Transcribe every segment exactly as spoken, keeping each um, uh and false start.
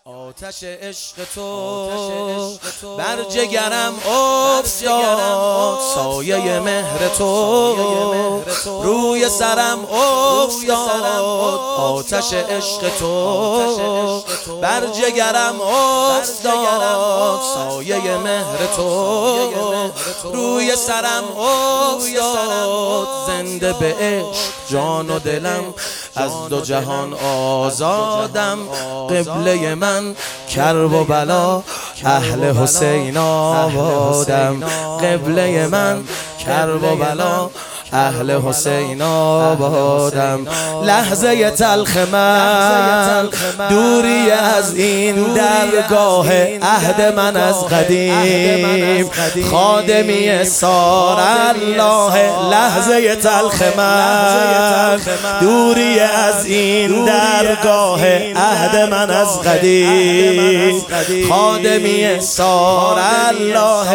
آتش عشق تو بر جگرم افتاد، سایه مهر تو روی سرم افتاد. آتش عشق تو بر جگرم افتاد، سایه مهر تو روی سرم افتاد. زنده به عشق جان و دلم، از دو جهان آزادم. قبله من کرب و بلا، اهل حسین آبادم. قبله من کرب و بلا، اهل حسین آبادم. لحظه تلخ من دوری از این درگاه، عهد من از قدیم خادمی سار الله. لحظه تلخ من دوری از این درگاه، عهد من از قدیم خادمی سار الله.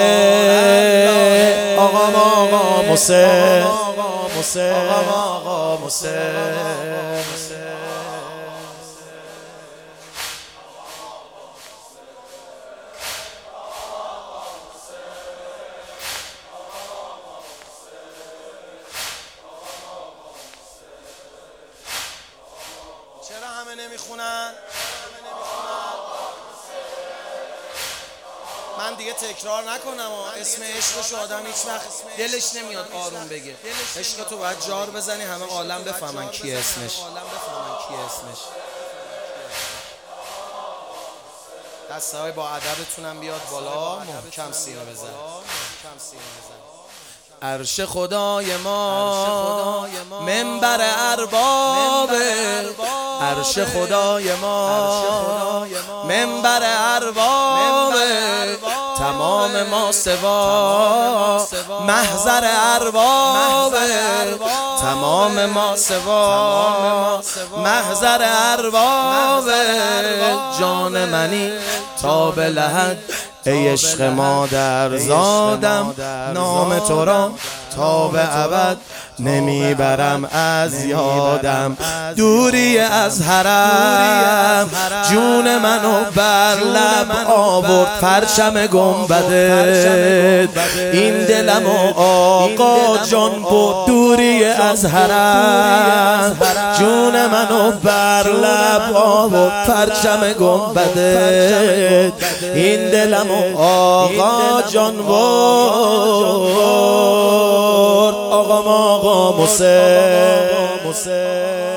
آقا آقا موسی آقا آقا موسی. چرا همه نمیخونن؟ من دیگه تکرار نکنم و اسم عشقشو آدم هیچ وقت دلش نمیاد آروم بگه. عشق تو باید جار بزنی همه عالم بفهمن کی اسمش. دسته های با ادبتونم بیاد بالا، محکم سینه بزن. عرش خدای ما منبر ارباب، عرش خدای ما منبر ارباب. تمام ما سوا محضر ارباب، تمام ما سوا محضر ارباب. جان منی تا به لحد ای عشق مادر زادم، نام تو را تا به ابد نمیبرم از یادم. دوری از حرم جون منو بر لب آورد، پرچم گنبدت این دلمو آقا جان بود. دوری از حرم جون منو بر لب آورد، پرچم گنبدت این دلمو آقا جان بود. آقا آقا موسی